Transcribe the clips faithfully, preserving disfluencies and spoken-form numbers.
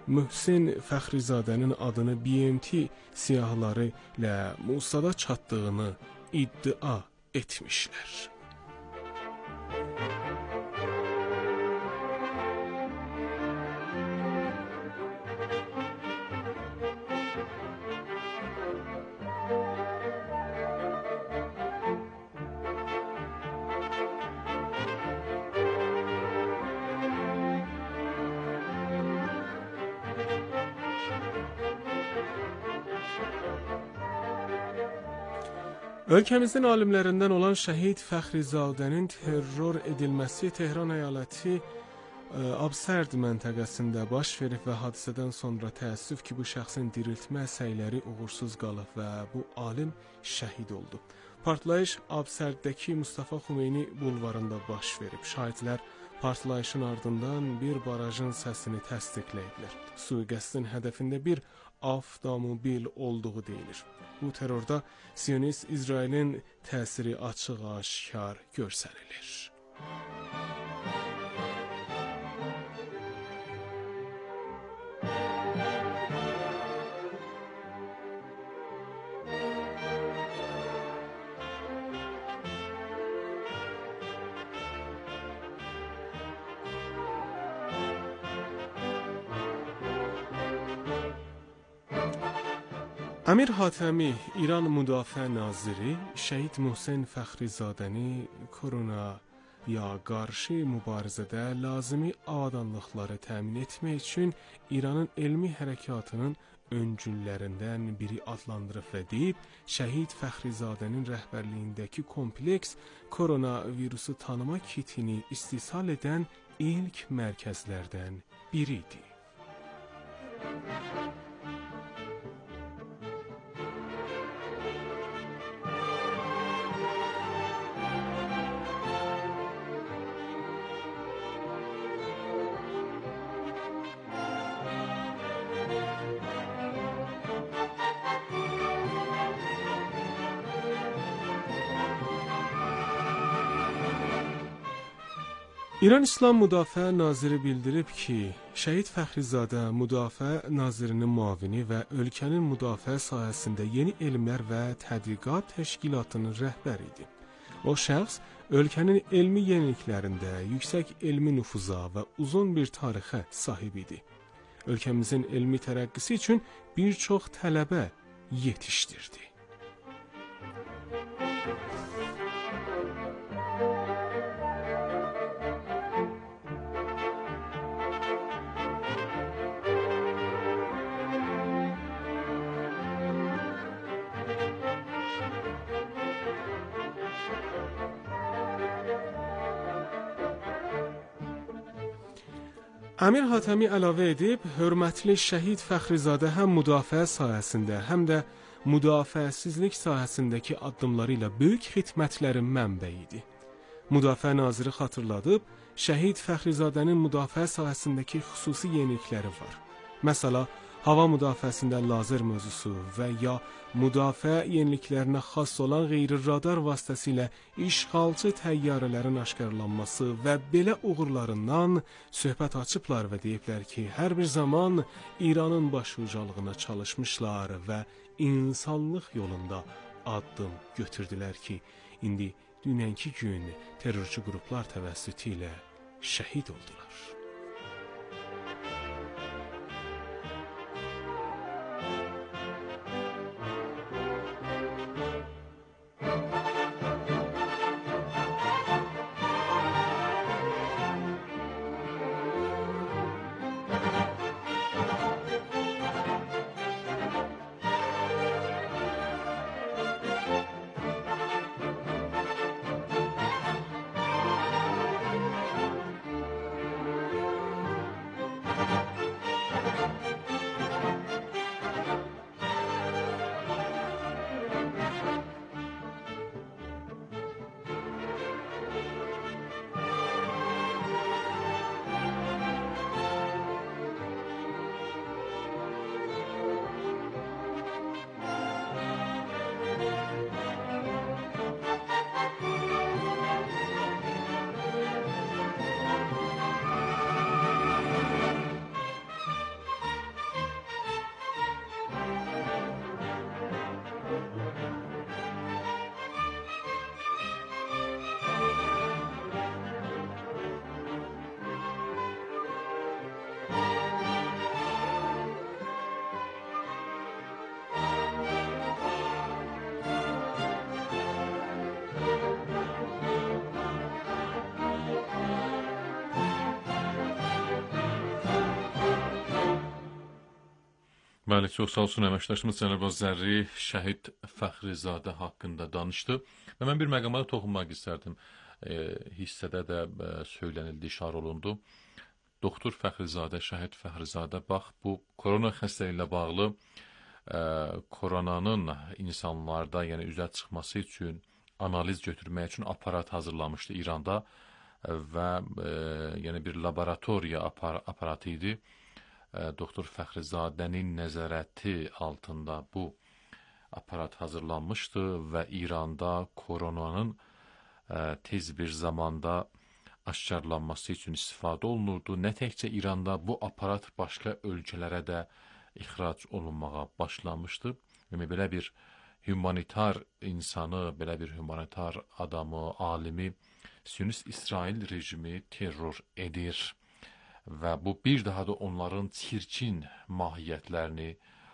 Möhsen Fəxrizadənin adını B M T siyahıları ilə Musada çatdığını iddia etmişlər. Ölkəmizin alimlərindən olan Şəhid Fəxrizadənin terror edilməsi Tehran əyaləti Absərd məntəqəsində baş verib və hadisədən sonra təəssüf ki, bu şəxsin diriltmə səyləri uğursuz qalıb və bu alim şəhid oldu. Partlayış Absərddəki Mustafa Xumeyni bulvarında baş verib. Şahidlər partlayışın ardından bir barajın səsini təsdiqləyiblər. Sui-qəsdin hədəfində bir avtomobil olduğu deyilir. Bu terrorda Siyonist İsrailin təsiri açıq-aşkar göstərilir. Əmir Hatəmi, İran Müdafiə Naziri, Şəhid Möhsen Fəxrizadəni koronaya qarşı mübarizədə lazımi avadanlıqları təmin etmək üçün İranın elmi hərəkatının öncüllərindən biri adlandırıb və deyib, Şəhid Fəxrizadənin rəhbərliyindəki kompleks koronavirusu tanıma kitini istehsal edən ilk mərkəzlərdən biridir. İran İslam Müdafiə Naziri bildirib ki, Şəhid Fəxrizadə Müdafiə Nazirinin müavini və ölkənin müdafiə sahəsində yeni elmlər və tədqiqat təşkilatının rəhbəridir. O şəxs ölkənin elmi yeniliklərində yüksək elmi nüfuza və uzun bir tarixə sahib idi. Ölkəmizin elmi tərəqqisi üçün bir çox tələbə yetişdirdi. Əmir Hatəmi əlavə edib, hörmətli Şəhid Fəxrizadə həm müdafiə sahəsində, həm də müdafiəsizlik sahəsindəki addımları ilə böyük xidmətlərin mənbəyidir. Müdafiə naziri xatırladıb, Şəhid Fəxrizadənin müdafiə sahəsindəki xüsusi yenilikləri var. Məsəla, hava müdafiəsində lazer mövzusu və ya müdafiə yeniliklərinə xas olan qeyri-radar vasitəsilə işğalçı təyyarələrin aşkarlanması və belə uğurlarından söhbət açıblar və deyiblər ki, hər bir zaman İranın başucalığına çalışmışlar və insanlıq yolunda addım götürdülər ki, indi dünənki gün terrorçu qruplar təvəssütü ilə şəhid oldular. Bəli, çox sağ olsun əməkdaşımız Cənab Zərri şəhid Fəxrizadə haqqında danışdı və mən bir məqama da toxunmaq istərdim. E, hissədə də e, söylənildi, işarə olundu. Doktor Fəxrizadə, şəhid Fəxrizadə, bax bu korona xəstəliyi ilə bağlı e, koronanın insanlarda, yəni üzə çıxması üçün analiz götürmək üçün aparat hazırlamışdı İranda və e, yəni bir laboratoriya apar aparatı idi. Doktor Fəxrizadənin nəzarəti altında bu aparat hazırlanmışdı və İranda koronanın tez bir zamanda aşkarlanması üçün istifadə olunurdu. Nə təkcə İranda bu aparat başqa ölkələrə də ixrac olunmağa başlamışdı. Yəni belə bir humanitar insanı, belə bir humanitar adamı, alimi Siyonist İsrail rejimi terror edir. Və bu bir daha da onların çirkin mahiyyətlərini,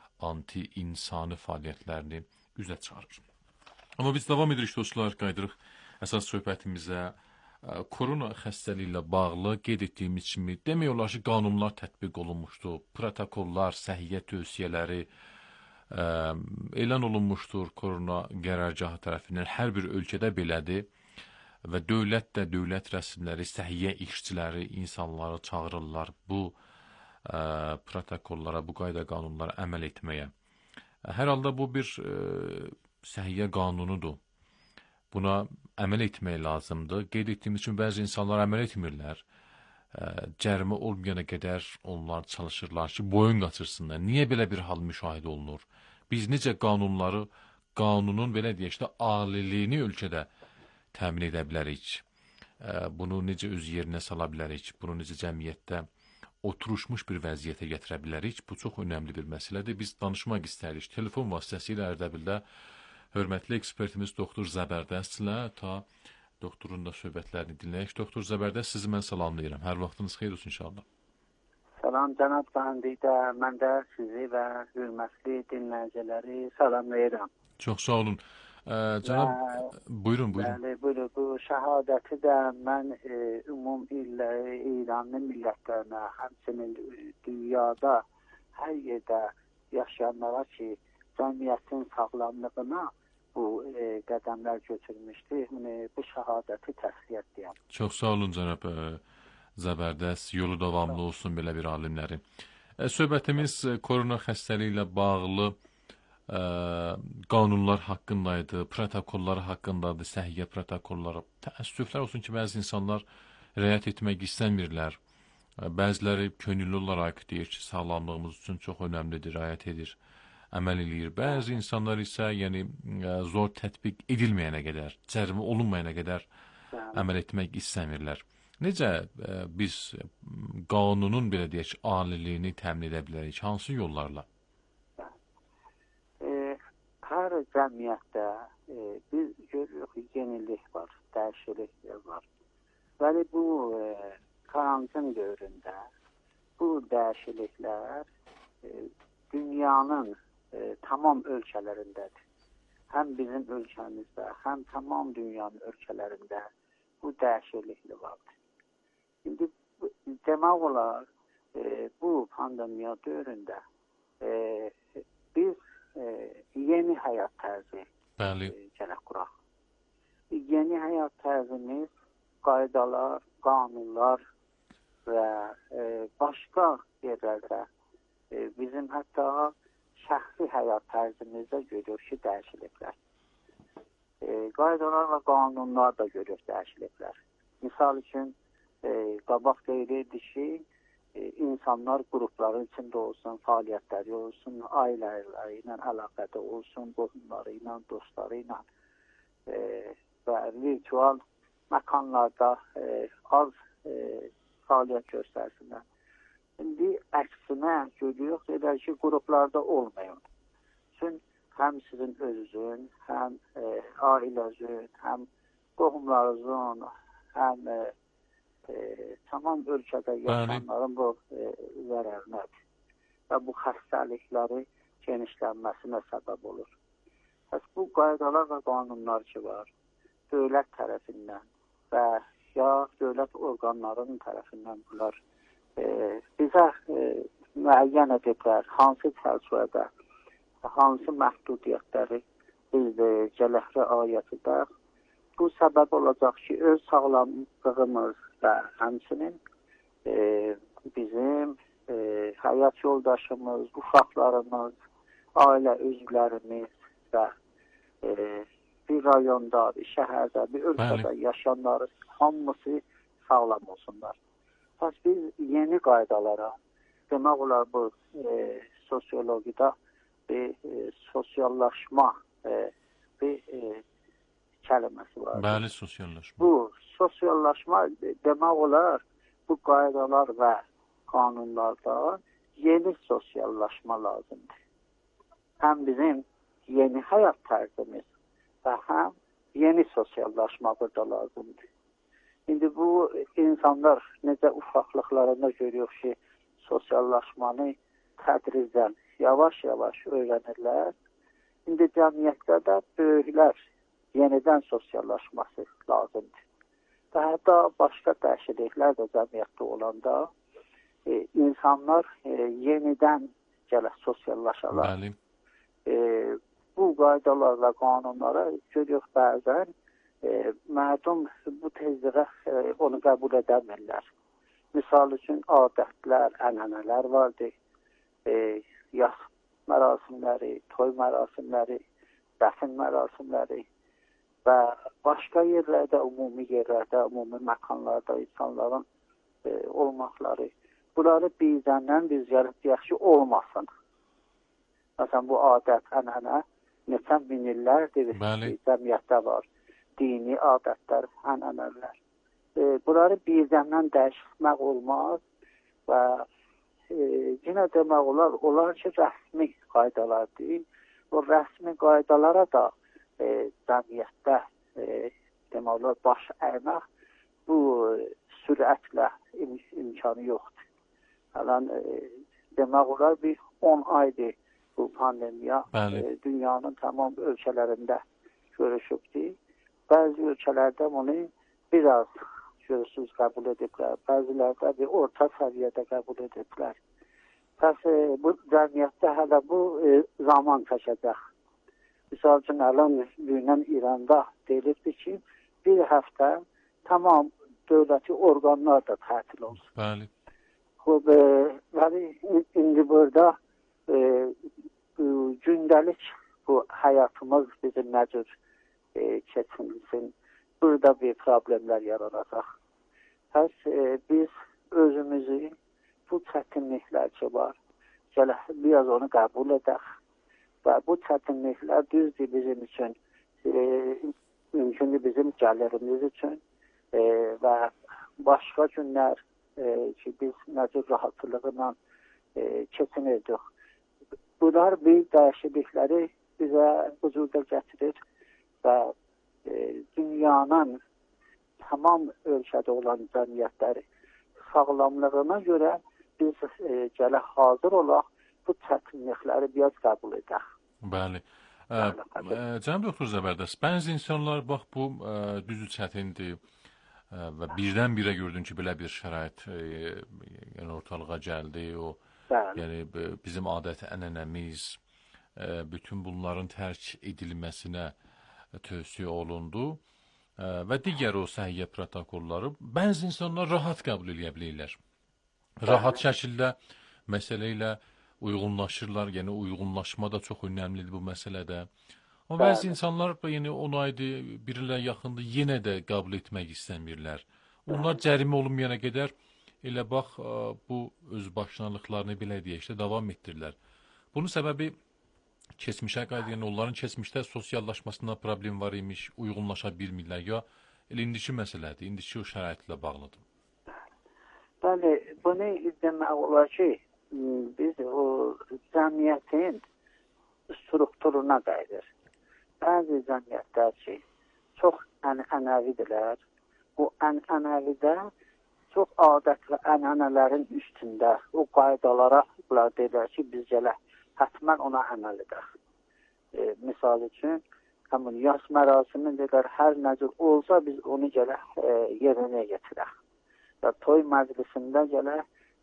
anti-insani fəaliyyətlərini üzə çıxarır. Amma biz davam edirik dostlar, qaydırıq əsas söhbətimizə. Korona xəstəliyi ilə bağlı qeyd etdiyimiz kimi demək olar ki, qanunlar tətbiq olunmuşdur, protokollar, səhiyyə tövsiyələri ə, elan olunmuşdur korona qərargahı tərəfindən. Hər bir ölkədə belədir. Və dövlət də, dövlət rəsmiləri, səhiyyə işçiləri, insanları çağırırlar bu ə, protokollara, bu qayda qanunlara əməl etməyə. Hər halda bu bir ə, səhiyyə qanunudur. Buna əməl etmək lazımdır. Qeyd etdiyimiz üçün bəzi insanlar əməl etmirlər. Ə, cərimə olmayana qədər onlar çalışırlar ki, boyun qaçırsınlar. Niyə belə bir hal müşahidə olunur? Biz necə qanunları, qanunun belə deyək də aliliyini ölkədə təmin edə bilərik. Bunu necə öz yerinə sala bilərik, bunu necə cəmiyyətdə oturuşmuş bir vəziyyətə gətirə bilərik. Bu çox önəmli bir məsələdir. Biz danışmaq istəyirik. Telefon vasitəsilə Ərdəbildə hörmətli ekspertimiz doktor Zəbərdəstlə ta doktorun da söhbətlərini dinləyək. Doktor Zəbərdəst, sizi mən salamlayıram. Hər vaxtınız xeyir olsun inşallah. Salam cənab Qandidə, mən də sizi və hörmətli dinləyiciləri salamlayıram. Çox sağ olun. Ə, cənab, və, buyurun, buyurun. Bəli, buyurun. Bu şəhadəti də mən e, ümum illə İranlı millətlərinə, həmçinin dünyada hər yerdə yaşayanlara ki, cəmiyyətin sağlamlığına bu e, qədəmlər götürmüşdür. Yəni, bu şəhadəti təsliyə edirəm. Çox sağ olun cənab Zəbərdəst, yolu davamlı olsun belə bir alimlərin. E, söhbətimiz korona xəstəliyi ilə bağlı Ə, qanunlar haqqındaydı, protokollar haqqındadır, səhiyyə protokolları. Təəssüflər olsun ki, bəzi insanlar riayət etmək istəmirlər. Bəziləri könüllü olaraq deyir ki, sağlamlığımız üçün çox önəmlidir, riayət edir, əməl edir. Bəzi insanlar isə yəni zor tətbiq edilməyənə qədər, cərimə olunmayana qədər əməl etmək istəmirlər. Necə ə, biz qanunun belə deyək, aliliyini təmin edə bilərik? Hansı yollarla? Hər cəmiyyətdə e, biz görürük ki, yenilik var, dəyişikliklər var. Bəli, bu e, karantin dövründə bu dəyişikliklər e, dünyanın e, tamam ölkələrindədir. Həm bizim ölkəmizdə, həm tamam dünyanın ölkələrində bu dəyişikliklər vardır. İndi demək olar, e, bu pandemiya dövründə e, biz E, yeni həyat tərzi e, gələk quraq. Yeni həyat tərzimiz qaydalar, qanunlar və e, başqa yerlərdə e, bizim hətta şəxsi həyat tərzimizdə görürük ki, dəyişikliklər. E, qaydalar və qanunlar da görürük dəyişikliklər. Misal üçün e, qabaq deyilirdi ki, insanlar qrupları içində olsun, fəaliyyətləri olsun, ailələri ilə əlaqədə olsun, qohumları ilə, dostları ilə e, və virtual məkanlarda e, az e, fəaliyyət göstərsinlər. İndi əksinə görürük, edər ki, qruplarda olmayın. Çünki həm sizin özünüzün, həm e, ailənizin, həm qohumlarınızın, həm e, E, tamam ölkədə yaşayanların bu e, zərərinədir və bu xəstəlikləri genişlənməsinə səbəb olur. Bəs bu qaydalar və qanunlar ki var, dövlət tərəfindən və ya dövlət orqanlarının tərəfindən bunlar e, bizə e, müəyyən ediblər, hansı çərçivədə, hansı məhdudiyyətləri biz gərək riayət edək. Bu səbəb olacaq ki, öz sağlamlığımız və həmçinin e, bizim e, həyat yoldaşımız, uşaqlarımız, ailə üzvlərimiz və e, bir rayonda, bir şəhərdə, bir ölkədə yaşayanları hamısı sağlam olsunlar. Pəs biz yeni qaydalara, demək olar bu e, sosiologiyada bir e, sosiallaşma e, bir e, kəlməsi var. Bəli, sosiallaşma. Bu sosiallaşma demək olar bu qaydalar və qanunlarda yeni sosiallaşma lazımdır. Həm bizim yeni həyat tərzimiz və həm yeni sosiallaşma burada lazımdır. İndi bu insanlar necə uşaqlıqlarında görüyoruz ki, sosiallaşmanı tədricən yavaş-yavaş öyrənirlər. İndi cəmiyyətdə də böyüklər yenidən sosiallaşması lazımdır. Və hətta başqa dəyişikliklər də cəmiyyətdə olanda e, insanlar e, yenidən gələk sosiallaşarlar. Bəli. E, bu qaydalarla, qanunlara görüyoruz bəzən e, mərdum bu tezliğə e, onu qəbul edəmirlər. Misal üçün adətlər, ənənələr vardır. E, yas mərasimləri, toy mərasimləri, dəfn mərasimləri və başqa yerlərdə, ümumi yerlərdə, ümumi məkanlarda insanların e, olmaqları. Bunları bizdən biz gəlib deyək ki, olmasın. Məsələn, bu adət, ənənə neçə min illərdir cəmiyyətdə var. Dini adətlər, ənənələr. E, bunları bizdən dəyişmək olmaz və e, yenə demək olar, onlar ki, rəsmi qaydalardır. O rəsmi qaydalara da e, cəmiyyətdə e, demək olar, baş əymək bu e, sürətlə im imkanı yoxdur. Hələn e, demək olar, bir on aydır bu pandemiya e, dünyanın tamam ölkələrində görüşübdür. Bəzi ölkələrdə bunu biraz görürsüz qəbul ediblər, bəzilərdə bir orta səviyyədə qəbul ediblər. Pəs e, bu cəmiyyətdə hələ bu e, zaman çəkəcək. Misal üçün, ələn günən İranda deyilibdir ki, bir həftə tamam dövləti orqanlar da tətil olsun. Bəli. Xub, e, bəli, indi burada e, gündəlik bu həyatımız bizim nə cür e, keçinsin, burada bir problemlər yaranacaq. Pəs e, biz özümüzü bu çətinliklər ki var, gələk biraz onu qəbul edək və bu çətinliklər düzdür bizim üçün, e, mümkündür bizim gəlirimiz üçün e, və başqa günlər e, ki biz necə rahatlıqla e, keçinirdik. Bunlar bir dəyişiklikləri bizə vücuda gətirir və e, dünyanın tamam ölkədə olan cəmiyyətləri sağlamlığına görə biz e, gələk hazır olaq, bu çətinlikləri biraz qəbul edək. Bəli. Cənab doktor Zəbərdəst, bəzi insanlar bax bu ə, düzü çətindir ə, və birdən-birə gördün ki, belə bir şərait ə, yəni ortalığa gəldi. O, yəni bizim adət ənənəmiz, ə, bütün bunların tərk edilməsinə tövsiyə olundu ə, və digər o səhiyyə protokolları bəzi insanlar rahat qəbul edə bilirlər. Rahat şəkildə məsələ ilə uyğunlaşırlar, yəni uyğunlaşma da çox önəmlidir bu məsələdə. Amma bəzi insanlar, yəni on aydır, bir ilə yaxındır, yenə də qəbul etmək istəmirlər. Onlar cərimə olunmayana qədər elə bax, bu özbaşınalıqlarını belə deyək, işte, davam etdirirlər. Bunun səbəbi keçmişə qayıdır, yəni onların keçmişdə sosiallaşmasında problem var imiş, uyğunlaşa bilmirlər, ya elə indiki məsələdir, indiki o şəraitlə bağlıdır. Bəli, bunu demək olar ki, biz o cəmiyyətin strukturuna qayıdır. Bəzi cəmiyyətlər ki, çox ənənəvidirlər. Bu ənənəvidə çox adət və ənənələrin üstündə o qaydalara deyirlər ki, biz gələ hətmən ona əməl edək. E, misal üçün, həmin yas mərasimi deyirlər, hər nəcür olsa biz onu gələ e, yerinə getirək. Və toy məclisində gələ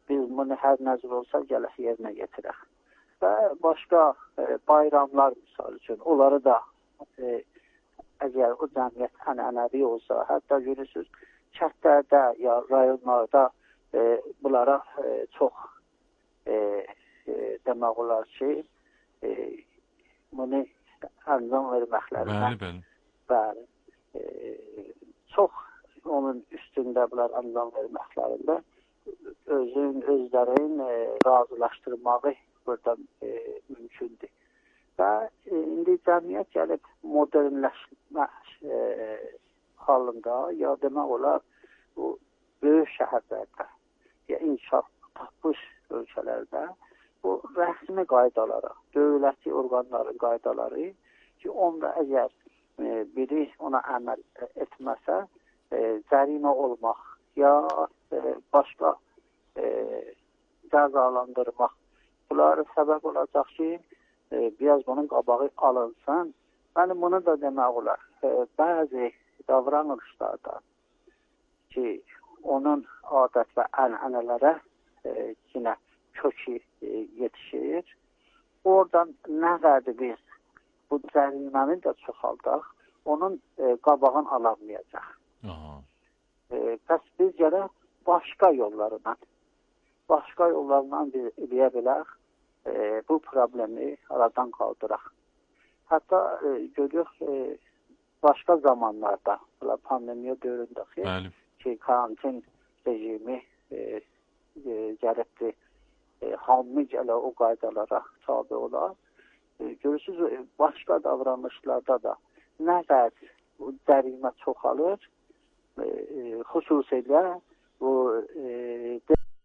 biz bunu hər nəzər olsa gələk yerinə yetirək. Və başqa e, bayramlar misal üçün, onları da e, əgər o cəmiyyət ənənəvi olsa, hətta görürsünüz, kəndlərdə ya rayonlarda e, bunlara e, çox e, e, demək olar ki, e, bunu anlam verməklərinə bəli, bəli. bəli, e, çox onun üstündə bunlar anlam verməklərində özün, özlərin e, razılaşdırmağı burada e, mümkündür. Və e, indi cəmiyyət gəlib modernləşmə e, halında, ya demək olar bu böyük şəhərlərdə, ya inkişaf tapmış ölkələrdə bu rəsmi qaydalara, dövləti orqanların qaydaları ki, onda əgər e, biri ona əməl etməsə, e, cərimə olmaq ya e, başqa e, cəzalandırmaq, bunlar səbəb olacaq ki, e, biraz bunun qabağı alınsın. Yəni, bunu da demək olar, e, bəzi davranışlarda ki, onun adət və ənənələrə e, yine kökü e, yetişir. Oradan nə qədər biz bu cəriməni də çoxaldaq, onun e, qabağını alamayacaq. E, bəs biz gələk başqa yollarla, başqa yollarla biz eləyə bilək, e, bu problemi aradan qaldıraq. Hətta e, görürük, e, başqa zamanlarda, pandemiya dövründə ki, karantin rejimi e, e, gəlibdir, e, hamı gələ o qaydalara tabi olar. E, görürsünüz, başqa davranışlarda da nə qədər cərimə çoxalır, e, e, xüsusilə bu e,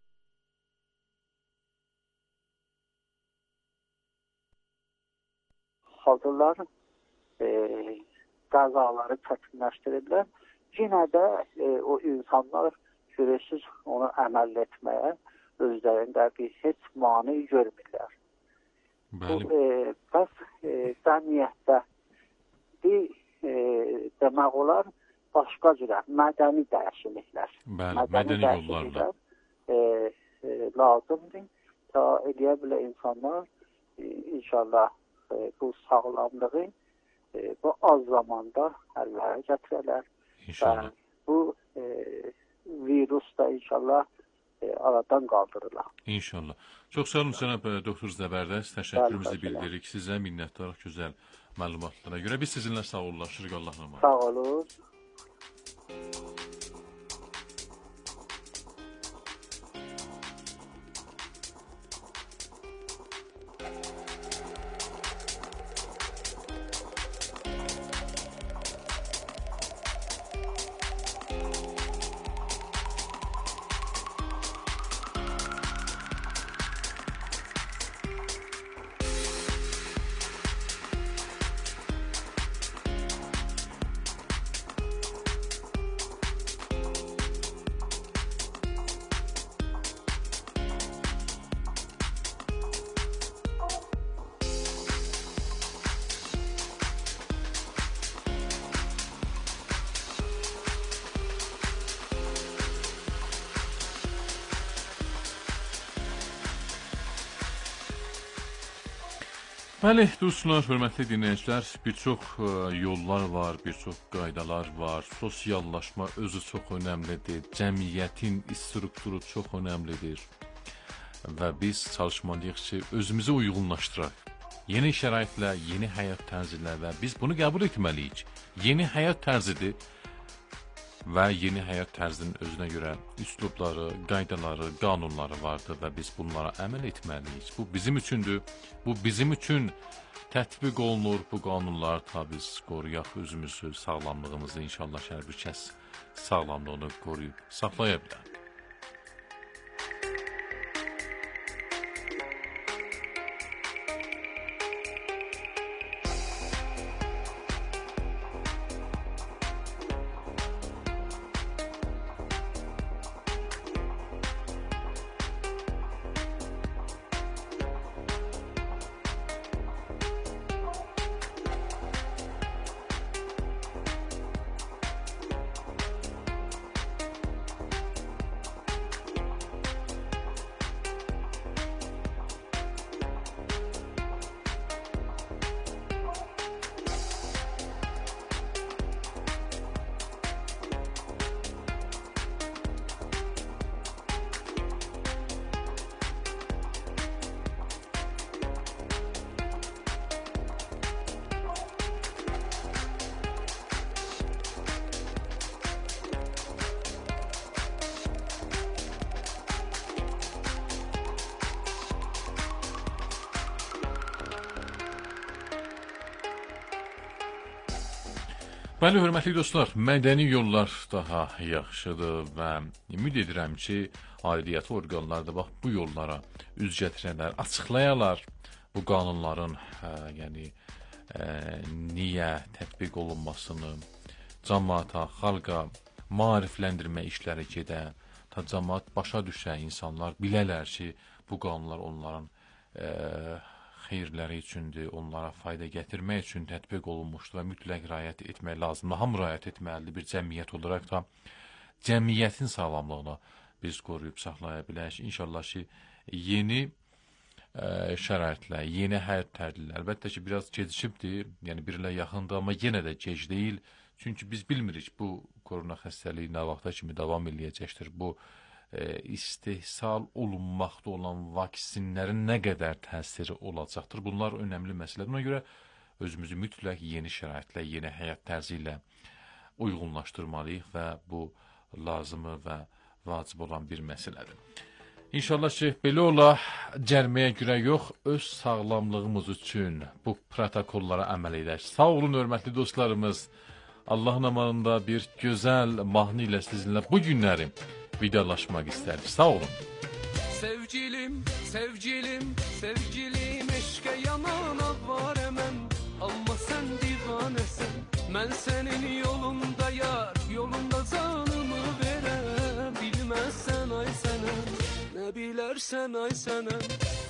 hazırlar e, qəzaları çətinləşdirirlər. Yenə də e, o insanlar görürsüz onu əməl etməyə özlərində bir heç mani görmürlər. Bu, e, bəs e, cəmiyyətdə bir e, demək olar başqa cürə mədəni dəyişikliklər. Bəli, mədəni, mədəni yollarla e, e, lazımdır. Ta eləyə bilə insanlar e, inşallah e, bu sağlamlığı e, bu az zamanda əllərə gətirərlər. İnşallah. Bu e, virus da inşallah e, aradan qaldırırlar. İnşallah. Çox sağ olun cənab doktor Zəbərdəst. Təşəkkürümüzü bildiririk sizə, minnətdarıq gözəl məlumatlara görə. Biz sizinlə sağollaşırıq. Allah'a emanet. Sağ olun. Bəli, dostlar, hörmətli dinləyicilər, bir çox yollar var, bir çox qaydalar var. Sosiallaşma özü çox önəmlidir. Cəmiyyətin strukturu çox önəmlidir. Və biz çalışmalıyıq ki, özümüzü uyğunlaşdıraq. Yeni şəraitlə, yeni həyat tərzilə və biz bunu qəbul etməliyik. Yeni həyat tərzidir və yeni həyat tərzinin özünə görə üslubları, qaydaları, qanunları vardır və biz bunlara əməl etməliyik. Bu bizim üçündür. Bu bizim üçün tətbiq olunur. Bu qanunlar ta biz qoruyaq özümüzü, sağlamlığımızı. İnşallah hər bir kəs sağlamlığını qoruyub saxlaya bilər. Bəli, hörmətli dostlar, mədəni yollar daha yaxşıdır və ümid edirəm ki, aidiyyəti orqanlar da bax bu yollara üz gətirənlər, açıqlayalar bu qanunların hə, yəni ə, niyə tətbiq olunmasını, cəmaata, xalqa maarifləndirmə işləri gedə, ta cəmaat başa düşə, insanlar bilələr ki, bu qanunlar onların ə, xeyirləri üçündür, onlara fayda gətirmək üçün tətbiq olunmuşdur və mütləq riayət etmək lazımdır. Hamı riayət etməlidir bir cəmiyyət olaraq da cəmiyyətin sağlamlığını biz qoruyub saxlaya bilərik. İnşallah ki, yeni ə, şəraitlər, yeni həyat tərdilər, əlbəttə ki, biraz gecikibdir, yəni bir ilə yaxındır, amma yenə də gec deyil. Çünki biz bilmirik bu korona xəstəliyi nə vaxta kimi davam eləyəcəkdir. Bu istehsal olunmaqda olan vaksinlərin nə qədər təsiri olacaqdır. Bunlar önəmli məsələdir. Ona görə özümüzü mütləq yeni şəraitlə, yeni həyat tərzi ilə uyğunlaşdırmalıyıq və bu lazımı və vacib olan bir məsələdir. İnşallah ki, belə ola, cərməyə görə yox, öz sağlamlığımız üçün bu protokollara əməl edək. Sağ olun, hörmətli dostlarımız. Allahın amanında bir gözəl mahnı ilə sizinlə bu günləri vidalaşmaq istərik. Sağ olun. Sevgilim, sevgilim, sevgilim, eşqə yanana var əmən. Amma sən divanəsən, mən sənin yolunda yar, yolunda canımı verəm. Bilməzsən ay sənəm, nə bilərsən ay sənəm.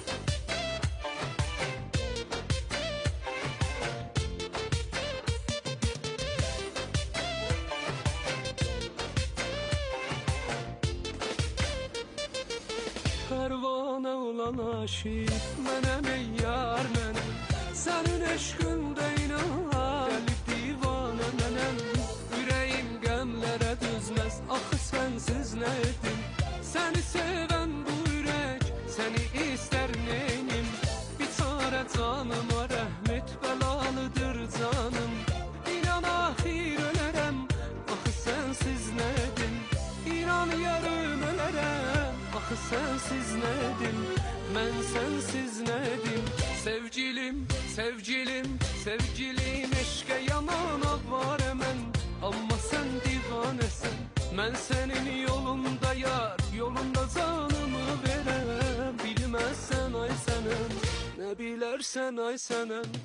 Pərvanə olan aşiq mənəm ey yar mənəm, sənin eşqində inan, gəlib divanə mənəm. Ürəyim qəmlərə düzməz, axı sənsiz nə edim, səni sevən bu ürək, səni istər neynim. Biçarə canıma rəhmət bəlalıdır canım, inan axir ölərəm, axı sənsiz nə edim, inan yarım ölərəm. Axı sənsiz nədim, mən sənsiz nədim. Sevgilim, sevgilim, sevgilim, eşqə yanana var əmən. Amma sən divanəsən, mən sənin yolunda yar, yolunda canımı verəm. Bilməzsən ay sənəm, nə bilərsən ay sənəm.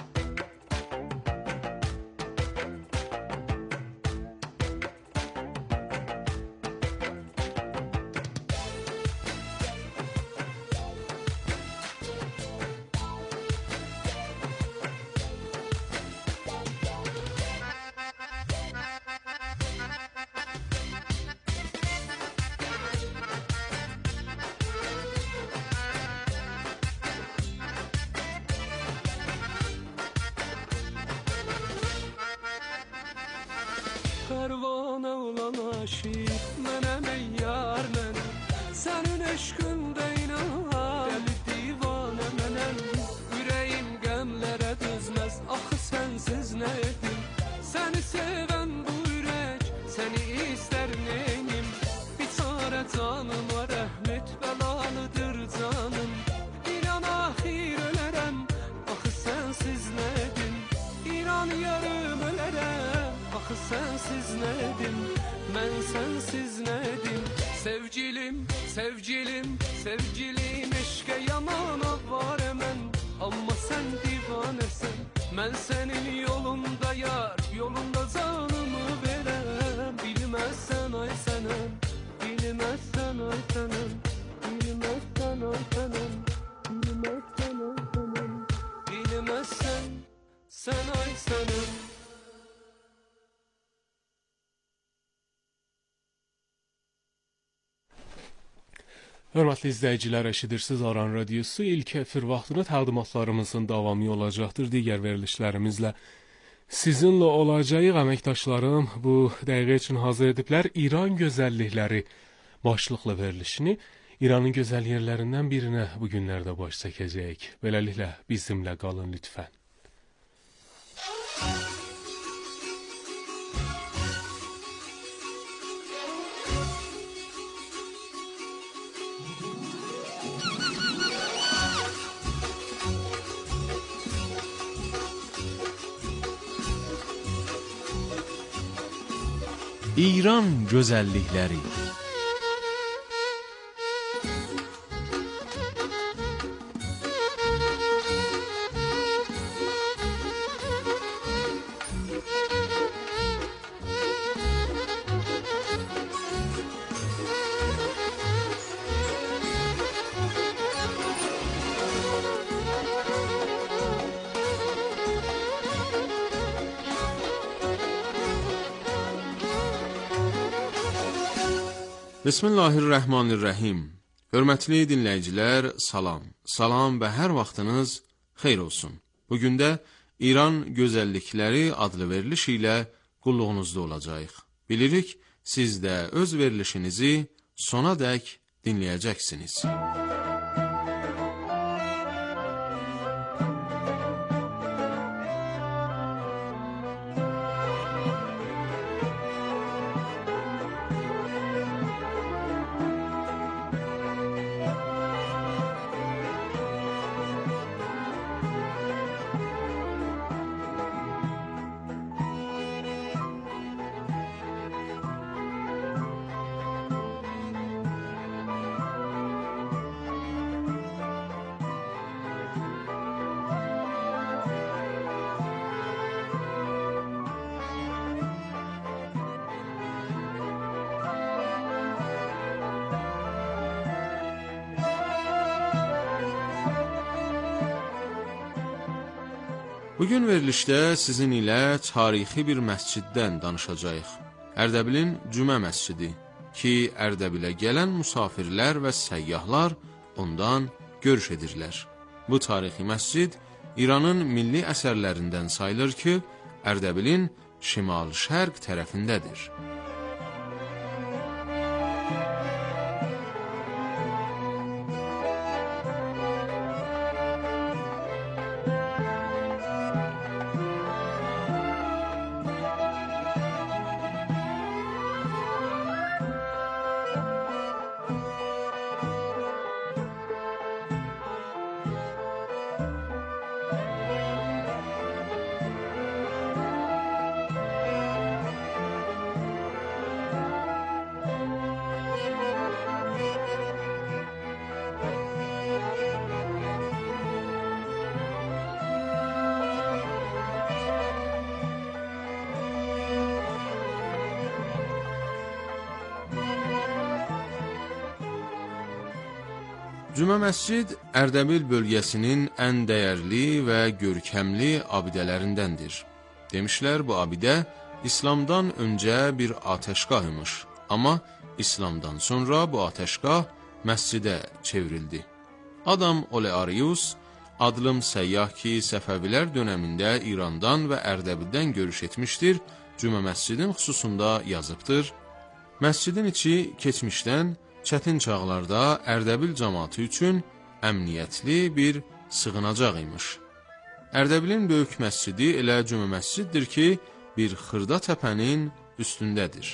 Pərvanə olan aşiq mənəm ey yar mənəm, sənin eşqində inan, gəlib divanə mənəm. Ürəyim qəmlərə düzməz, axı sənsiz nə edim, səni sevən bu ürək, səni istər neynim. Biçarə canıma rəhmət bəlalıdır canım, inan axir ölərəm, axı sənsiz nə edim, inan yarım ölərəm. Axı sənsiz nədim, mən sənsiz nədim. Sevgilim, sevgilim, sevgilim, eşqə yanana var əmən. Amma sən divanəsən, mən sənin yolunda yar, yolunda canımı verəm. Bilməzsən ay sənəm, bilməzsən ay sənəm, bilməzsən ay sənəm, bilməzsən ay sənəm, bilməzsən sən ay sənəm. Hörmətli izləyicilər, eşidirsiniz Aran Radiosu. İlk efir vaxtını təqdimatlarımızın davamı olacaqdır. Digər verilişlərimizlə sizinlə olacağıq. Əməkdaşlarım bu dəqiqə üçün hazır ediblər İran gözəllikləri başlıqlı verilişini. İranın gözəl yerlərindən birinə bu günlərdə baş çəkəcəyik. Beləliklə bizimlə qalın lütfən. İran gözəllikləri. Bismillahirrahmanirrahim. Hörmətli dinləyicilər, salam. Salam və hər vaxtınız xeyr olsun. Bugün də İran gözəllikləri adlı veriliş ilə qulluğunuzda olacağıq. Bilirik, siz də öz verilişinizi sona dək dinləyəcəksiniz. Bugün verilişdə sizin ilə tarixi bir məsciddən danışacağıq. Ərdəbilin Cümə məscidi ki, Ərdəbilə gələn musafirlər və səyyahlar ondan görüş edirlər. Bu tarixi məscid İranın milli əsərlərindən sayılır ki, Ərdəbilin şimal-şərq tərəfindədir. Cümə məscid Ərdəbil bölgəsinin ən dəyərli və görkəmli abidələrindəndir. Demişlər, bu abidə İslamdan öncə bir atəşgah imiş, amma İslamdan sonra bu atəşgah məscidə çevrildi. Adam Olearius adlım səyyah ki, Səfəvilər dönəmində İrandan və Ərdəbildən görüş etmişdir, Cümə məscidin xüsusunda yazıbdır. Məscidin içi keçmişdən çətin çağlarda Ərdəbil cəmaatı üçün əmniyyətli bir sığınacaq imiş. Ərdəbilin böyük məscidi elə Cümə məsciddir ki, bir xırda təpənin üstündədir.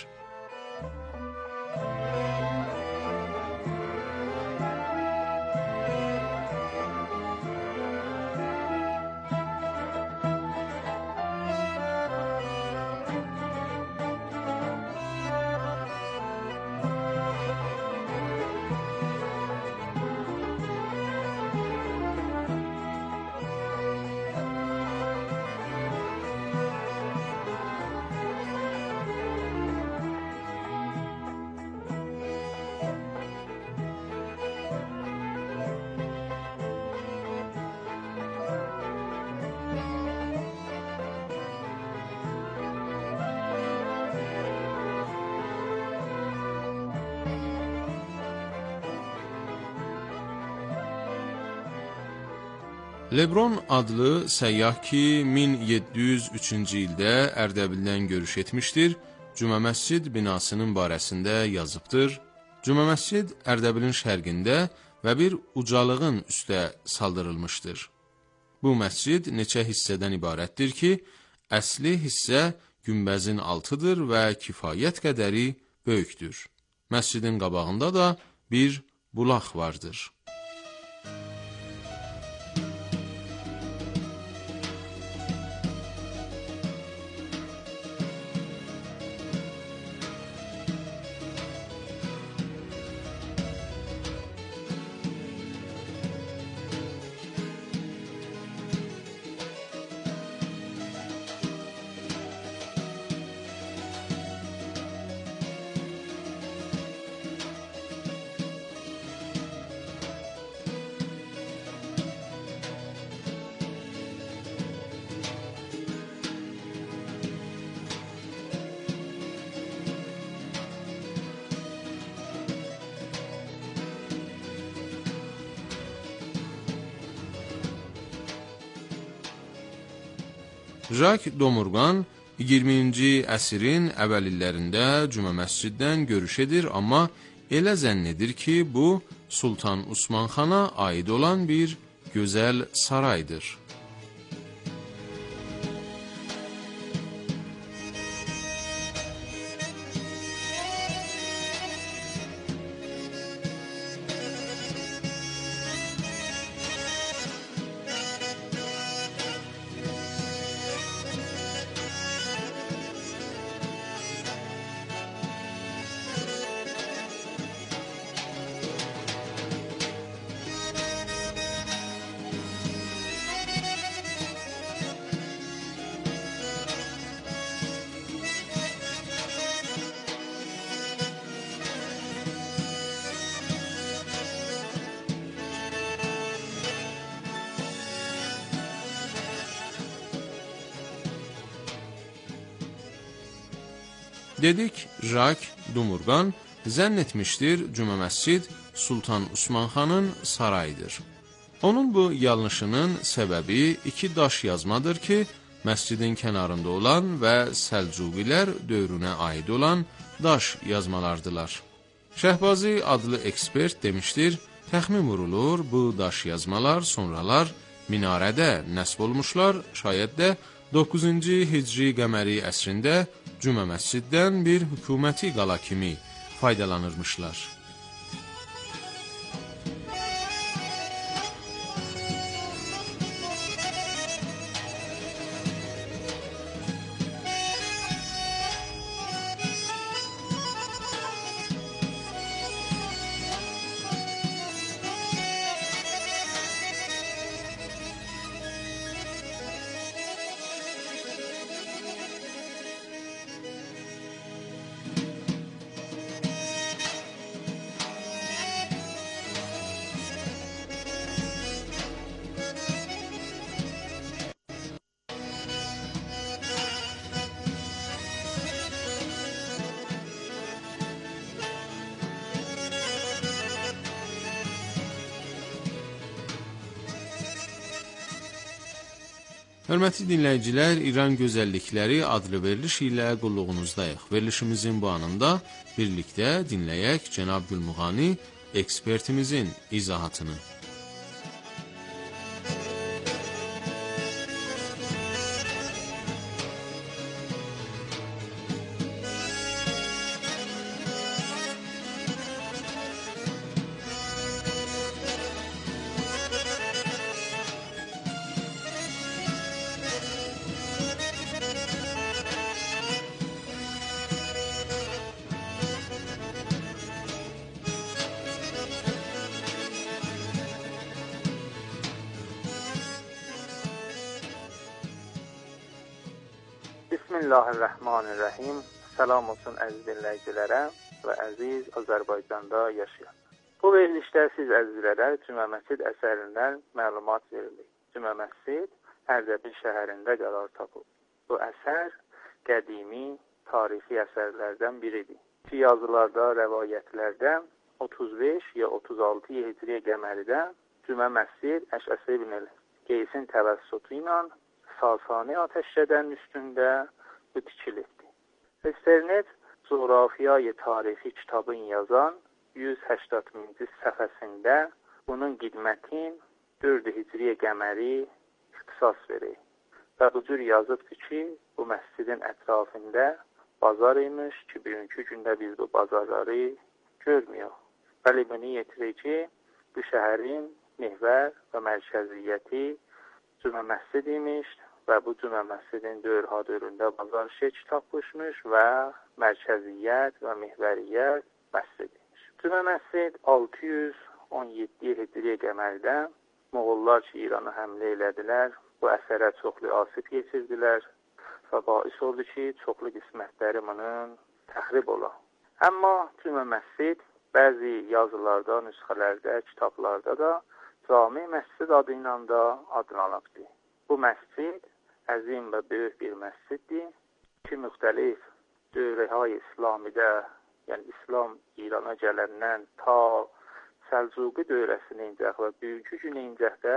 Lebron adlı səyyah ki, min yeddi yüz üçüncü ildə Ərdəbildən görüş etmişdir, Cümə məscid binasının barəsində yazıbdır. Cümə məscid Ərdəbilin şərqində və bir ucalığın üstə saldırılmışdır. Bu məscid neçə hissədən ibarətdir ki, əsli hissə günbəzin altıdır və kifayət qədəri böyükdür. Məscidin qabağında da bir bulaq vardır. Jak Domurqan iyirminci əsrin əvvəllərində Cümə məsciddən görüş edir, amma elə zənn edir ki, bu Sultan Osman xana aid olan bir gözəl saraydır. Dedik, Jak Domurqan zənn etmişdir Cümə məscid Sultan Osman xanın sarayıdır. Onun bu yanlışının səbəbi iki daş yazmadır ki, məscidin kənarında olan və Səlcuqilər dövrünə aid olan daş yazmalardılar. Şəhbazi adlı ekspert demişdir, təxmin vurulur bu daş yazmalar sonralar minarədə nəsb olmuşlar, şayət də doqquzuncu Hicri qəməri əsrində Cümə məsciddən bir hökuməti qala kimi faydalanırmışlar. Hörmətli dinləyicilər, İran Gözəllikləri adlı veriliş ilə qulluğunuzdayıq. Verilişimizin bu anında birlikdə dinləyək Cənab Gülmuğani ekspertimizin izahatını. Bismillahirrahmanirrahim. Salam olsun əziz dinləyicilərə və əziz Azərbaycanda yaşayan. Bu verilişdə siz əzizlərə Cümə məscid əsərindən məlumat verilir. Cümə məscid Ərdəbil şəhərində qərar tapıb. Bu əsər qədimi, tarixi əsərlərdən biridir. Ki yazılarda, rəvayətlərdə otuz beş ya otuz altı Hicri qəməridə Cümə məscid Əşəsi ibn Qeysin təvəssütü ilə Sasani ateşkədən üstündə bu tikilibdir. Esternet Coğrafiyayı tarixi kitabın yazan yüz səksəninci səhifəsində bunun qidmətin dörd Hicri qəməri ixtisas verir. Və bu cür yazıbdır ki, bu məscidin ətrafında bazar imiş ki, bugünkü gündə biz bu bazarları görmüyoruz. Bəli, bunu yetirir ki, bu şəhərin məhvər və mərkəziyyəti Cümə məscid imiş və bu Cümə məscidin dörha döründə bazar şəkli tapmışmış və mərkəziyyət və məhvəriyyət məscid imiş. Cümə məscid altı yüz on yeddi Hicri qəmərdə Moğollar ki, İrana həmlə elədilər, bu əsərə çoxlu asib yetirdilər və bais oldu ki, çoxlu qismətləri bunun təxrib ola. Amma Cümə məscid bəzi yazılarda, nüsxələrdə, kitablarda da Cami məscid adı ilə da adlanıbdır. Bu məscid əzim və böyük bir məsciddir ki, müxtəlif dövrəhay İslamidə, yəni İslam İrana gələndən ta Səlcuqi dövrəsində incək və bugünkü günə incəkdə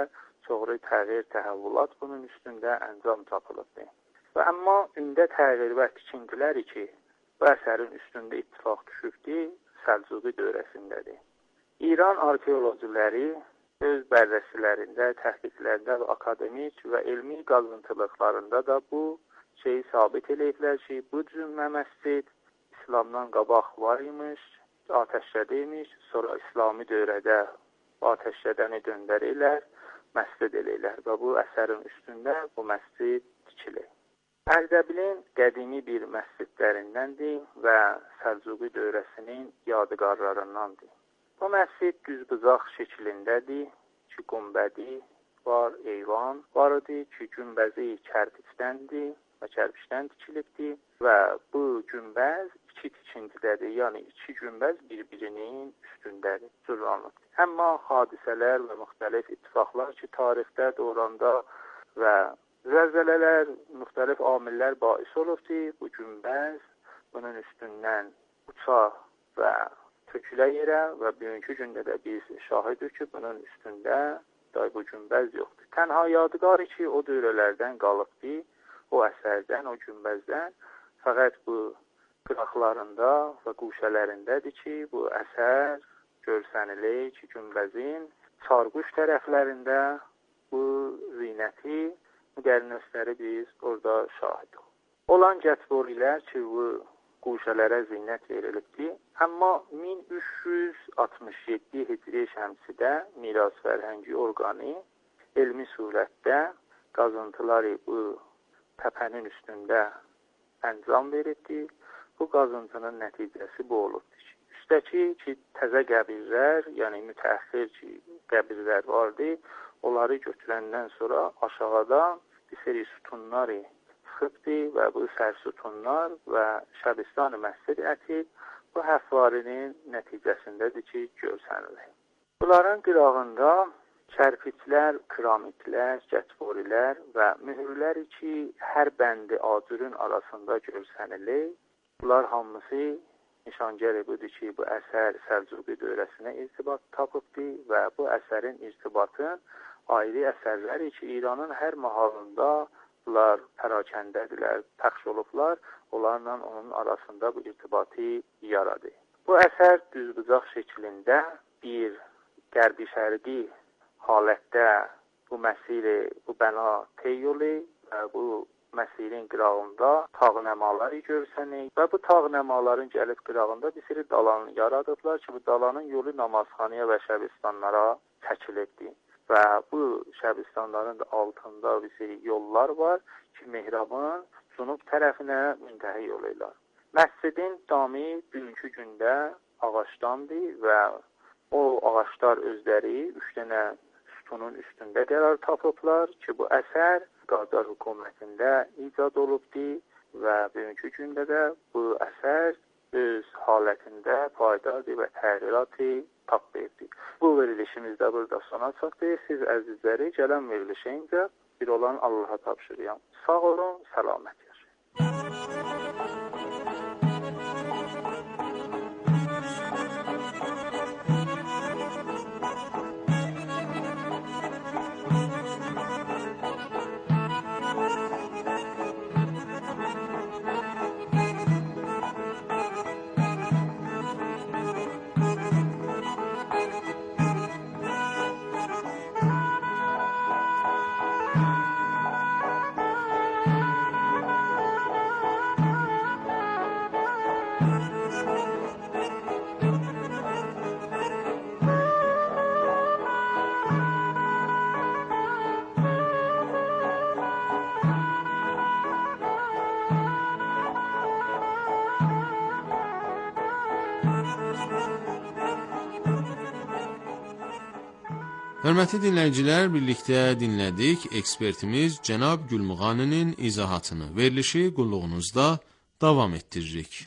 çoxlu təğyir, təhəvvülat bunun üstündə əncam tapılıbdır. Və amma ündə təğyir və tikintilər ki, bu əsərin üstündə ittifaq düşübdür, Səlcuqi dövrəsindədir. İran arxeologiləri öz bərrəsilərində, təhqiqlərində və akademik və elmi qazıntılıqlarında da bu şeyi sabit eləyiblər ki, bu cümlə məscid İslamdan qabaq var imiş, atəşkədə imiş, sonra İslami dövrədə atəşkədəni döndərirlər, məscid eləyirlər və bu əsərin üstündə bu məscid tikilir. Ərdəbilin qədimi bir məscidlərindəndir və Səlcuqi dövrəsinin yadigarlarındandır. Bu məscid düzbucaq şəklindədir, iki gümbədi var, eyvan var idi ki, gümbəzi kərpicdəndir və kərpicdən tikilibdir və bu günbəz iki tikintidədir, yəni iki günbəz bir-birinin üstündədir, cürranlıqdır. Amma hadisələr və müxtəlif ittifaqlar ki, tarixdə, dövrəndə və zəlzələlər, müxtəlif amillər bais olubdur. Bu günbəz bunun üstündən uça və tökülə yerə və bugünkü gündə də biz şahidik ki, bunun üstündə day bu günbəz yoxdur. Tənha yadigar ki, o dövrələrdən qalıbdır, o əsərdən, o günbəzdən fəqət bu qıraqlarında və quşələrindədir ki, bu əsər görsənilir ki, günbəzin çarquş tərəflərində bu zinəti müqərrinəsləri biz orada şahidik. Olan gətirilər ki, bu quşələrə zinət verilibdir. Amma min üç yüz altmış yeddi Hicri şəmsidə Miras Fərhəngi orqanı elmi surətdə qazıntıları bu təpənin üstündə əncam verildi. Bu qazıntının nəticəsi bu olubdur. Üstəki ki, təzə qəbirlər, yəni mütəəxxir ki, qəbirlər vardı, onları götürəndən sonra aşağıdan bir seri sütunları çıxıbdır və bu sərsütunlar və Şəbistan-ı məscid əti bu həfvarinin nəticəsindədir ki, görsənilir. Bunların qırağında kərpiclər, kiramitlər, cətvorilər və mühürlər ki, hər bəndi acurun arasında görsənilir. Bunlar hamısı nişangəri budur ki, bu əsər Səlcuqi dövrəsinə irtibat tapıbdır və bu əsərin irtibatın ayrı əsərləri ki, İranın hər mahalında bunlar pərakəndədirlər, pəxş olublar, onlarla onun arasında bu irtibatı yaradır. Bu əsər düzbucaq şəklində bir qərbi-şərqi halətdə bu məsiri, bu bəna teyyoli və bu məsirin qırağında tağnəmaları görsənir və bu tağnəmaların gəlib qırağında bir sürü dalan yaradıblar ki, bu dalanın yolu namazxanaya və şəbistanlara çəkilibdir və bu şəbistanların da altında bir sürü yollar var ki, mihrabın cünub tərəfinə müntəhi yoluylar. Məscidin damı bugünkü gündə ağacdandır və o ağaclar özləri üç dənə sütunun üstündə qərar tapıblar ki, bu əsər Qacar hökumətində icad olubdur və bugünkü gündə də bu əsər öz halətində paydadır və təğyiratı tapmayıbdır. Bu verilişimiz də burada sona çatdı. Siz əzizləri gələn verilişə incə bir olan Allaha tapşırıram. Sağ olun, səlamət yaşayın. Hörmətli dinləyicilər, birlikdə dinlədik ekspertimiz cənab Gülmuğaninin izahatını. Verilişi qulluğunuzda davam etdiririk.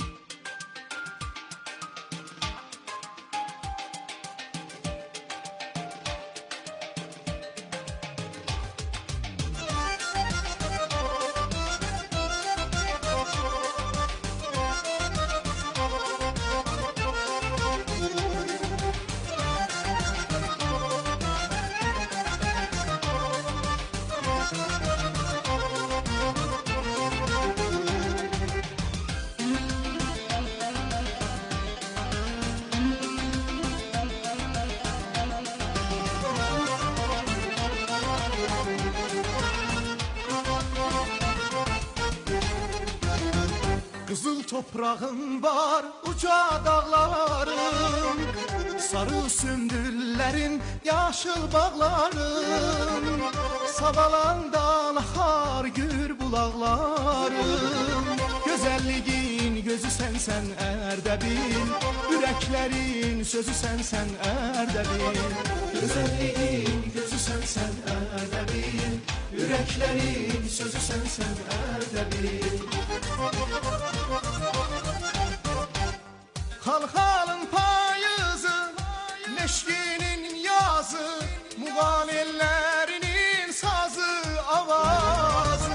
toprağın var, uca dağların, sarı sümbüllerin, yaşıl bağların, Savalandan axar gür bulaqların, gözəlliyin gözü sənsən Ərdəbil, ürəklərin sözü sənsən Ərdəbil, gözəlliyin gözü sənsən Ərdəbil, ürəklərin sözü sənsən Ərdəbil. Xalxalın payızı, meşkinin yazı, muğan ellərinin sazı, avazı.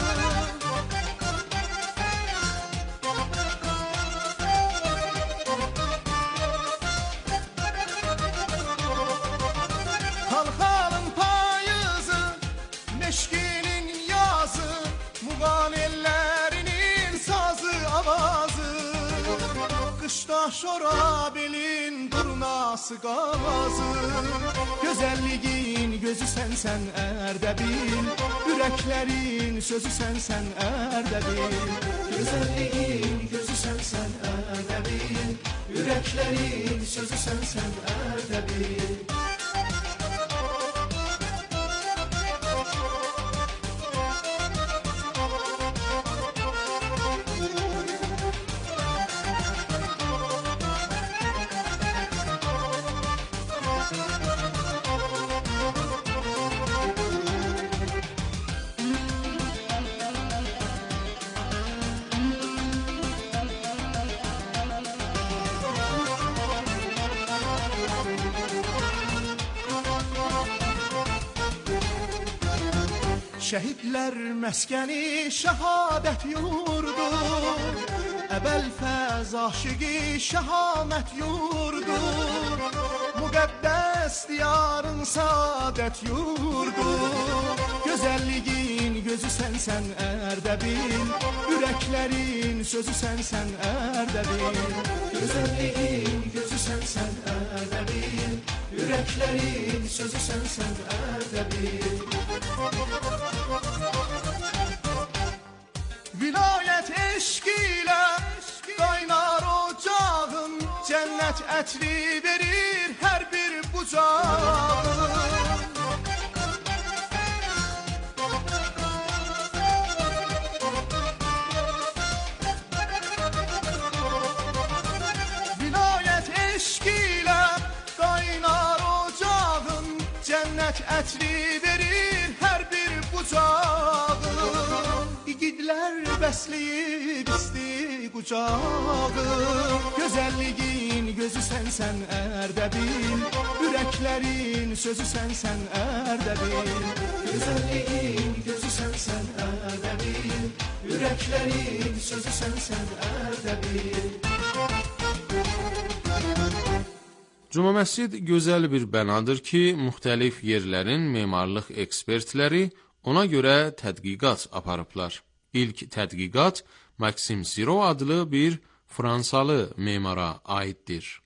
Xalxalın payızı, meşkinin yazı, muğan ellərinin sazı, avazı. Qışda şorabelin durnası qazı, gözəlliyin gözü sənsən Ərdəbil, ürəklərin sözü sənsən Ərdəbil, gözəlliyin gözü sənsən Ərdəbil, ürəklərin sözü sənsən Ərdəbil. Şəhidlər məskəni şəhadət yurdu, əbəl fəz aşıqi şəhamət yurdu, müqəddəs diyarın saadət yurdu, gözəlliyin gözü sənsən Ərdəbil, ürəklərin sözü sənsən Ərdəbil, gözəlliyin gözü sənsən Ərdəbil, ürəklərin sözü sənsən Ərdəbil. Vilayət eşq ilə qaynar ocağın, cənnət ətri verir hər bir bucağın. Vilayət eşq ilə qaynar ocağın, cənnət ətri verir hər bir bucağın. İgidlər bəsləyib isti qucağı, gözəlliyin gözü sənsən Ərdəbil, ürəklərin sözü sənsən Ərdəbil, gözəlliyin gözü sənsən Ərdəbil, ürəklərin sözü sənsən Ərdəbil. Cuma məscid gözəl bir bənadır ki, müxtəlif yerlərin memarlıq ekspertləri ona görə tədqiqat aparıblar. İlk tədqiqat Maksim Siro adlı bir Fransalı memara aiddir.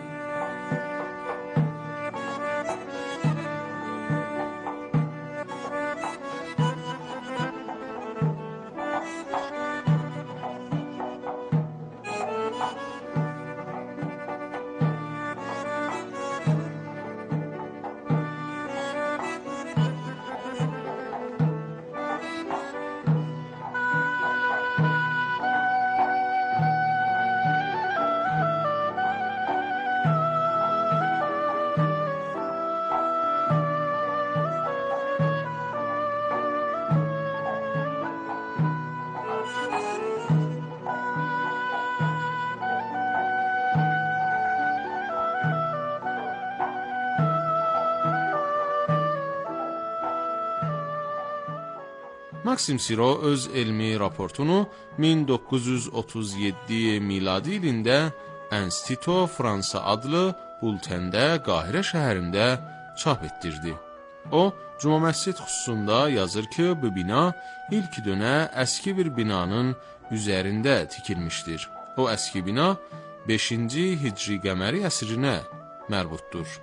Maksim Siro öz elmi raportunu min doqquz yüz otuz yeddi miladi ilində Instituto Fransa adlı bultəndə Qahirə şəhərində çap etdirdi. O, Cuma məscid xüsusunda yazır ki, bu bina ilk dönə əski bir binanın üzərində tikilmişdir. O əski bina beşinci Hicri qəməri əsrinə mərbutdur.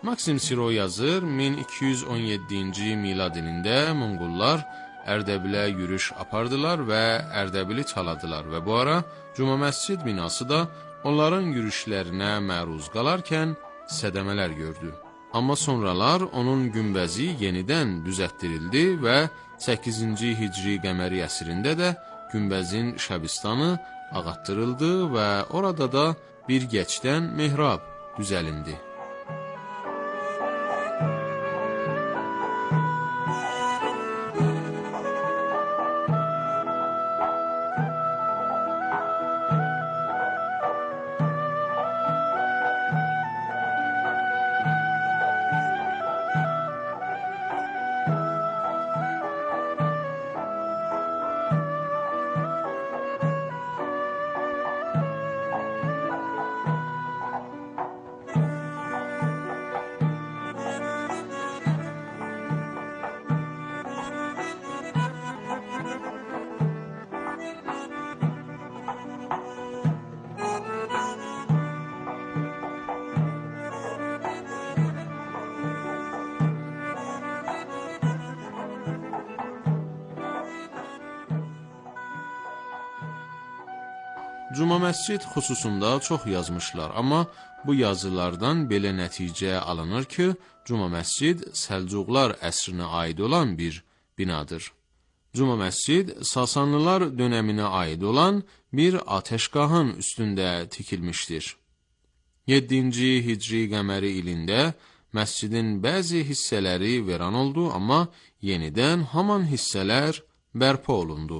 Maksim Siro yazır, min iki yüz on yeddinci milad ilində Monqollar Ərdəbilə yürüş apardılar və Ərdəbili çaladılar və bu ara Cuma məscid binası da onların yürüşlərinə məruz qalarkən sədəmələr gördü. Amma sonralar onun günbəzi yenidən düzəltdirildi və səkkizinci hicri qəməri əsrində də günbəzin şəbistanı ağartdırıldı və orada da bir geçdən mihrab düzəlindi. Cuma məscid xüsusunda çox yazmışlar, amma bu yazılardan belə nəticə alınır ki, Cuma məscid Səlcuqlar əsrinə aid olan bir binadır. Cuma məscid Sasanlılar dönəminə aid olan bir atəşgahın üstündə tikilmişdir. yeddinci hicri qəməri ilində məscidin bəzi hissələri veran oldu, amma yenidən haman hissələr bərpa olundu.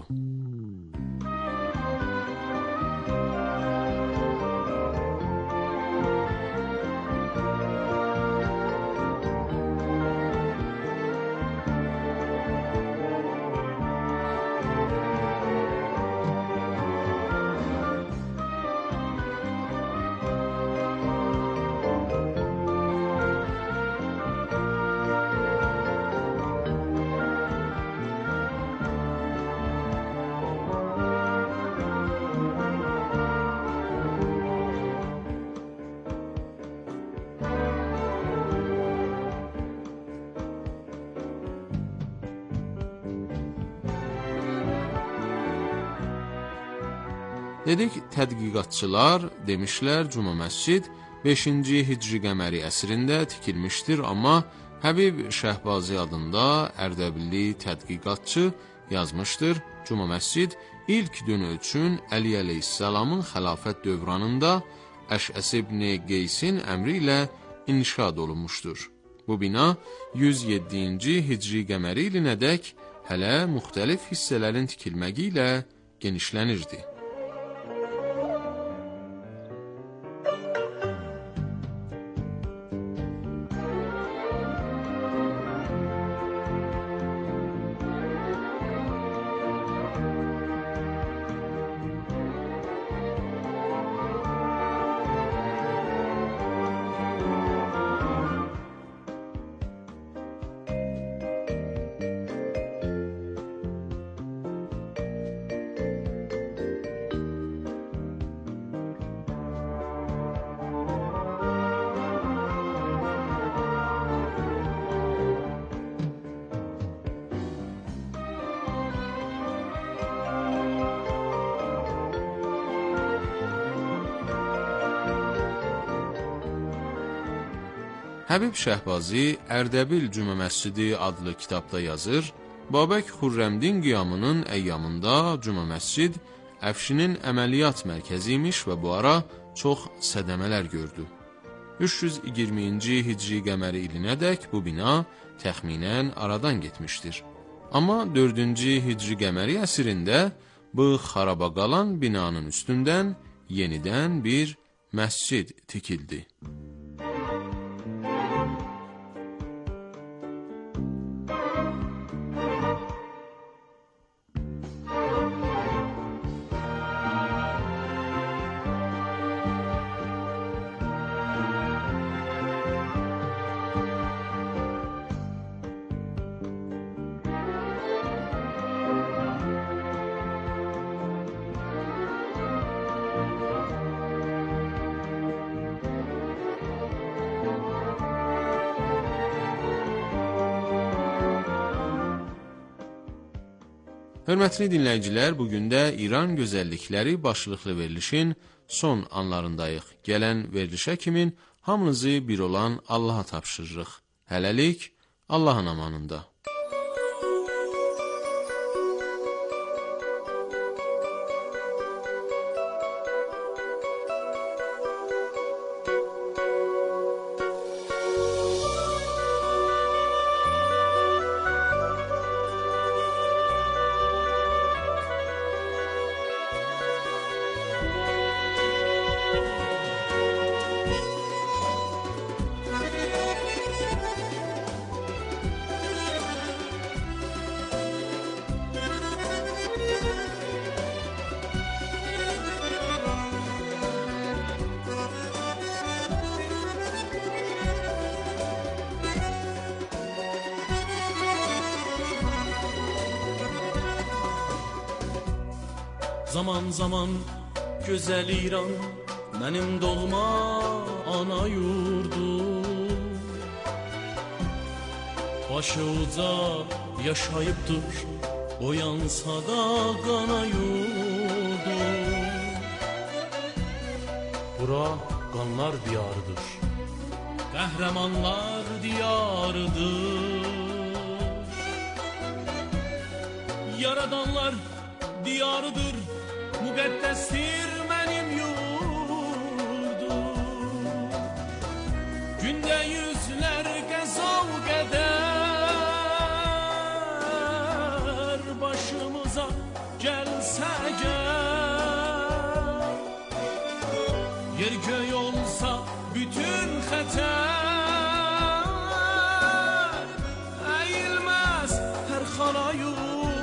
Dedik, tədqiqatçılar demişlər, Cuma məscid beşinci hicri qəməri əsrində tikilmişdir, amma Həbib Şəhbazi adında Ərdəbilli tədqiqatçı yazmışdır, Cuma məscid ilk dönü üçün Əli əleyhissalamın xilafət dövranında Əşəs ibn Qeysin əmri ilə inşad olunmuşdur. Bu bina yüz yeddinci hicri qəməri ilinədək hələ müxtəlif hissələrin tikilməyi ilə genişlənirdi. Həbib Şəhbazi Ərdəbil Cuma məscidi adlı kitabda yazır, Babək Xürrəmdin qiyamının əyyamında Cuma məscid Əfşinin əməliyyat mərkəzi imiş və bu ara çox sədəmələr gördü. üç yüz iyirminci hicri qəməri ilinədək bu bina təxminən aradan getmişdir. Amma dördüncü hicri qəməri əsrində bu xaraba qalan binanın üstündən yenidən bir məscid tikildi. Hörmətli dinləyicilər, bugün də İran gözəllikləri başlıqlı verilişin son anlarındayıq. Gələn verilişə kimin hamınızı bir olan Allaha tapşırırıq. Hələlik Allahın amanında. Zaman zaman gözəl İran, mənim doğma ana yurdum. Başı uca yaşayıbdır, boyansa da qana yurdum. Bura qanlar diyarıdır, qəhrəmanlar diyarıdır. Yaradanlar diyarıdır, müqəddəsdir mənim yurdum. Gündə yüzlər qəzav qədər başımıza gəlsə gəl. Yer göy olsa bütün xətər, əyilməz hər xana yurdum.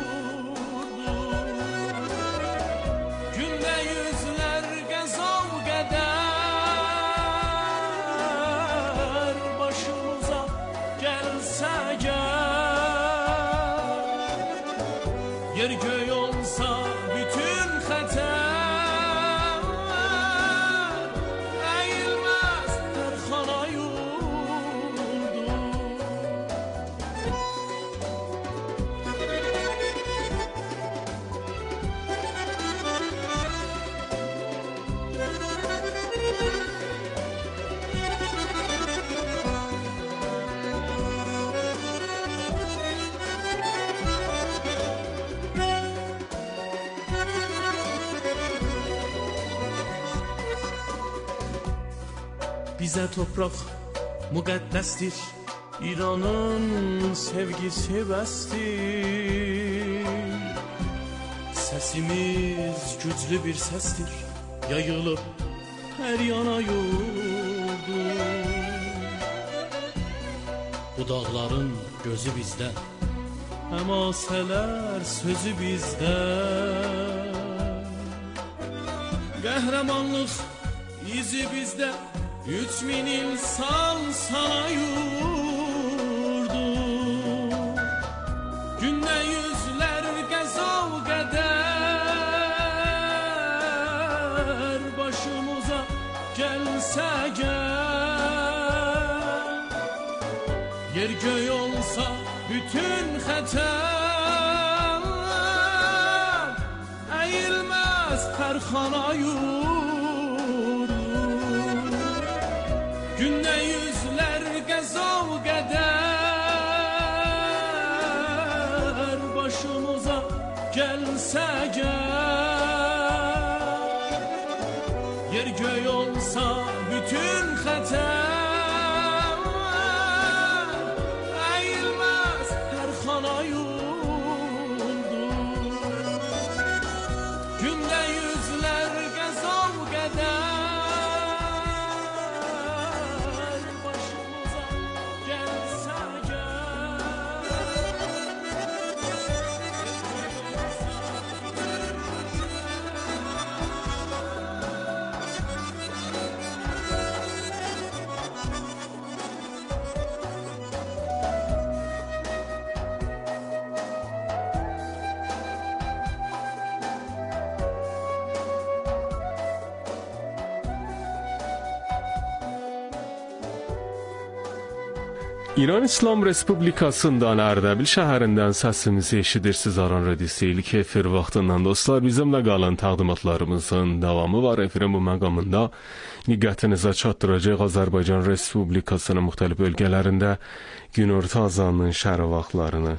Yer göy olsa bütün xətər, əyilməz hər xana yurdum. Bizə topraq müqəddəsdir, İranın sevgisi bəsdir. Səsimiz güclü bir səsdir, yayılıb hər yana yurdum. Bu dağların gözü bizdə, həmasələr sözü bizdə. Qəhrəmanlıq izi bizdə, üç min insan sana yurdum. Gündə yüzlər qəzav qədər başımıza gəlsə gəl. Yer göy olsa bütün xətər, əyilməz hər xana yurdum. Gündə yüzlər qəzav qədər başımıza gəlsə gəl. Yer göy olsa bütün xətər, əyilməz hər xana yurdum. Gündə yüzlər qəzav qədər İran İslam Respublikasından Ərdəbil şəhərindən səsimizi eşidirsiniz. Aran Radiosu ilə ki, efir vaxtından dostlar, bizimlə qalan təqdimatlarımızın davamı var. Efirin bu məqamında diqqətinizə çatdıracaq Azərbaycan Respublikasının müxtəlif bölgələrində günorta azanının şərq vaxtlarını.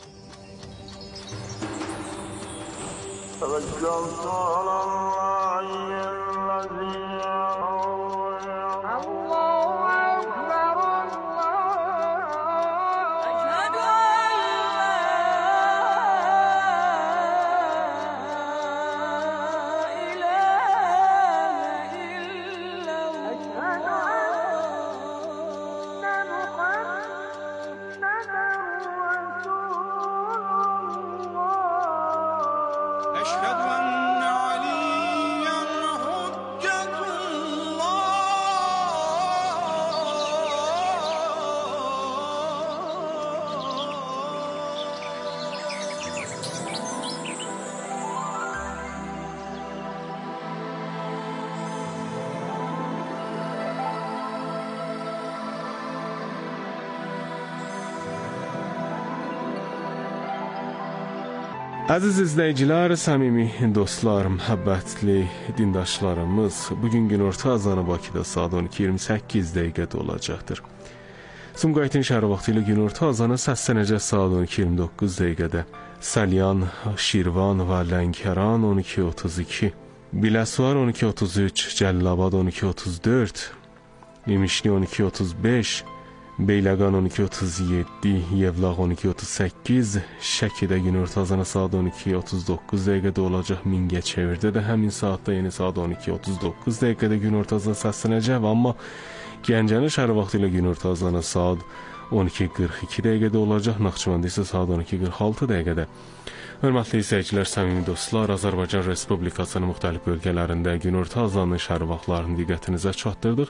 Əziz izləyicilər, səmimi dostlar, məhəbbətli dindaşlarımız, bugün günorta azanı Bakıda saat on iki iyirmi səkkiz dəqiqədə olacaqdır. Sumqayıtın şəhər vaxtı ilə günorta azanı səslənəcək saat on iki iyirmi doqquz dəqiqədə. Salyan, Şirvan və Lənkəran on iki otuz iki, Biləsuvar on iki otuz üç, Cəlilabad on iki otuz dörd, İmişli on iki otuz beş, Beyləqan on iki otuz yeddi, Yevlaq on iki otuz səkkiz, Şəkidə günorta azanı saat on iki otuz doqquz dəqiqədə olacaq. Mingəçevirdə də həmin saatda, yəni saat on iki otuz doqquz dəqiqədə günorta azanı səslənəcək, amma Gəncənin şəhər vaxtı ilə günorta azanı saat on iki qırx iki dəqiqədə olacaq. Naxçıvanda isə saat on iki qırx altı dəqiqədə. Hörmətli izləyicilər, səmimi dostlar, Azərbaycan Respublikasının müxtəlif bölgələrində günorta azanının şəhər vaxtlarını diqqətinizə çatdırdıq.